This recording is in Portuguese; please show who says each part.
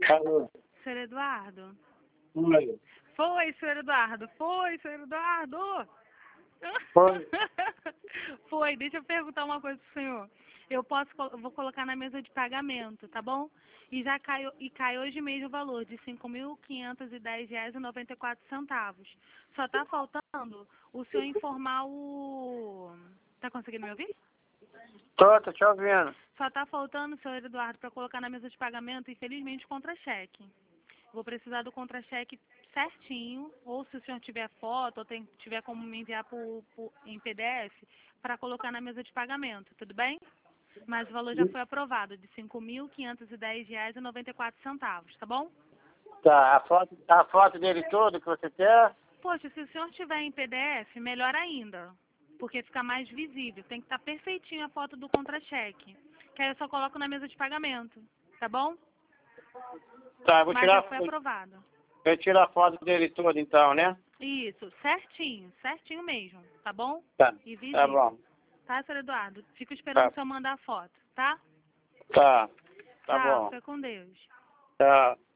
Speaker 1: Alô?
Speaker 2: Senhor Eduardo?
Speaker 1: Oi.
Speaker 2: Foi, senhor Eduardo. Foi, senhor Eduardo.
Speaker 1: Foi.
Speaker 2: Foi. Deixa eu perguntar uma coisa pro senhor. Eu vou colocar na mesa de pagamento, tá bom? E já cai hoje mesmo o valor de R$ 5.510,94. Só tá faltando o senhor informar o... Tá conseguindo me ouvir?
Speaker 1: Tô te ouvindo.
Speaker 2: Só tá faltando, senhor Eduardo, para colocar na mesa de pagamento, infelizmente, contra-cheque. Vou precisar do contra-cheque certinho, ou se o senhor tiver foto, ou tiver como me enviar em PDF, para colocar na mesa de pagamento, tudo bem? Mas o valor já foi aprovado, de R$ 5.510,94, tá bom?
Speaker 1: Tá, a foto dele todo que você quer?
Speaker 2: Poxa, se o senhor tiver em PDF, melhor ainda, porque fica mais visível. Tem que estar perfeitinho a foto do contra-cheque, que aí eu só coloco na mesa de pagamento, tá bom?
Speaker 1: Tá, eu vou
Speaker 2: Mas
Speaker 1: tirar,
Speaker 2: já foi aprovado.
Speaker 1: eu tiro a foto dele todo então, né?
Speaker 2: Isso, certinho, certinho mesmo, tá bom?
Speaker 1: Tá,
Speaker 2: E visível.
Speaker 1: tá bom.
Speaker 2: Tá, senhor Eduardo? Fico esperando
Speaker 1: Tá,
Speaker 2: o senhor mandar a foto, tá?
Speaker 1: tá
Speaker 2: Tchau,
Speaker 1: bom.
Speaker 2: fica com Deus.
Speaker 1: Tá.